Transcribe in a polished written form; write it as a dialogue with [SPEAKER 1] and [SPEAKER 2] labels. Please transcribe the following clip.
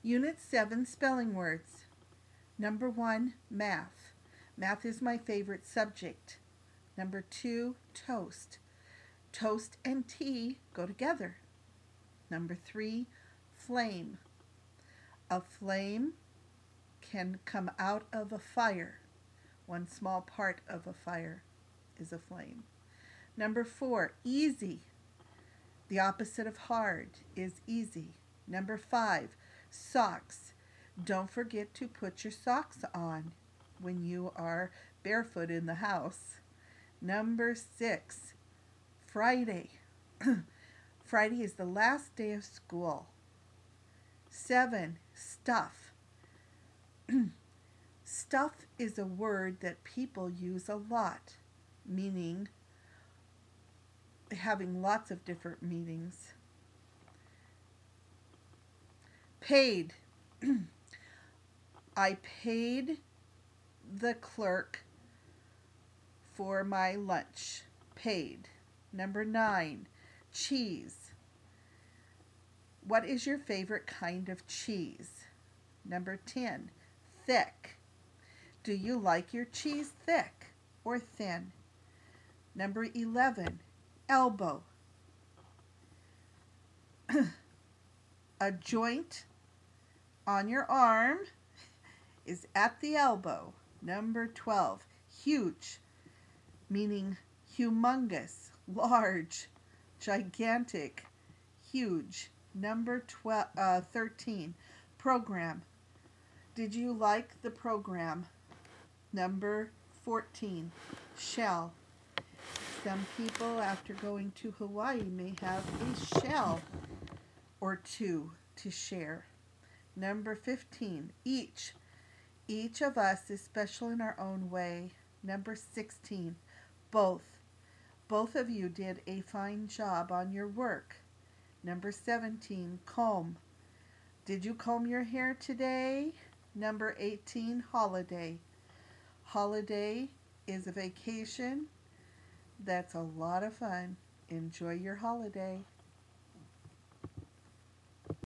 [SPEAKER 1] Unit 7 spelling words. Number 1, math. Math is my favorite subject. Number 2, toast. Toast and tea go together. Number 3, flame. A flame can come out of a fire. One small part of a fire is a flame. Number 4, easy. The opposite of hard is easy. Number 5, socks. Don't forget to put your socks on when you are barefoot in the house. Number 6, Friday. Friday is the last day of school. 7, stuff. Stuff is a word that people use a lot, meaning having lots of different meanings. Paid. I paid the clerk for my lunch. Paid. Number 9, cheese. What is your favorite kind of cheese? Number 10, thick. Do you like your cheese thick or thin? Number 11, elbow. A joint on your arm is at the elbow. Number 12, huge, meaning humongous, large, gigantic, huge. Number 13, program. Did you like the program? Number 14, shell. Some people, after going to Hawaii, may have a shell or two to share. Number 15, each. Each of us is special in our own way. Number 16, both. Both of you did a fine job on your work. Number 17, comb. Did you comb your hair today? Number 18, holiday. Holiday is a vacation. That's a lot of fun. Enjoy your holiday.